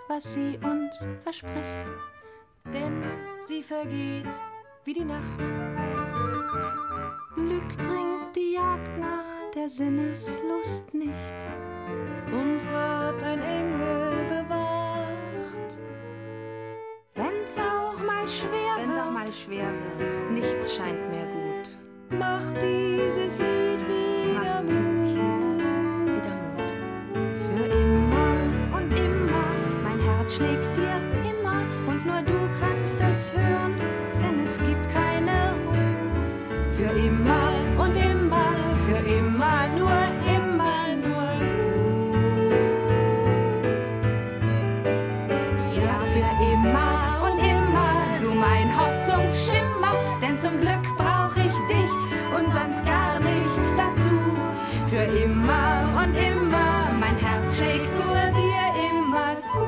was sie uns verspricht. Denn sie vergeht wie die Nacht. Glück bringt die Jagd nach der Sinneslust nicht. Uns hat ein Engel bewacht. Wenn's auch mal schwer wird, nichts scheint mehr gut. Macht dieses Lied wieder Mut. Für immer und immer, mein Herz schlägt dir immer und nur du kannst es hören, denn es gibt keine Ruhe. Für immer und immer, für immer nur du. Ja, für immer und immer, du mein Hoffnungsschimmer, denn zum Glück brauch ich dich und sonst gar nichts dazu. Für immer und immer, mein Herz schlägt nur dir immer zu.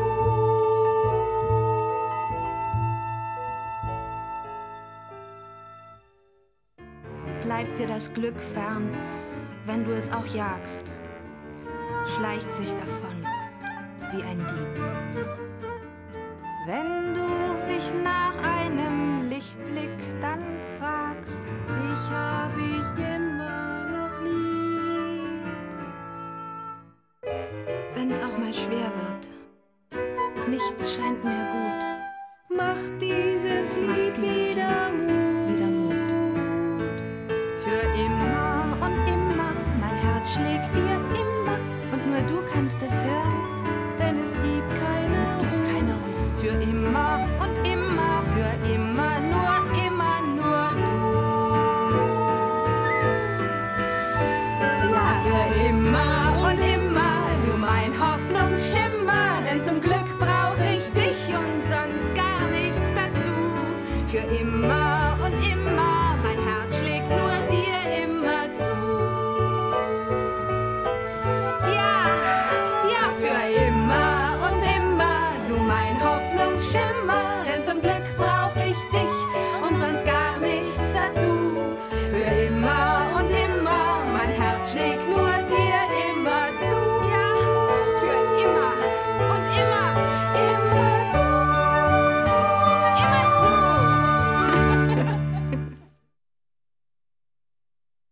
Bleibt dir das Glück fern, wenn du es auch jagst, schleicht sich davon wie ein Dieb. Wenn du mich nach einem Lichtblick dann fragst, Dich hab ich immer noch lieb. wenn's auch mal schwer wird, nichts scheint mehr gut. Macht dieses Lied wieder Mut. Für immer und immer, mein Herz schlägt dir immer und nur du kannst es hören, Denn es gibt keine Ruhe. Für immer und immer, für immer nur du. Ja, für immer und immer, du mein Hoffnungsschimmer, denn zum Glück brauch ich dich und sonst gar nichts dazu. Für immer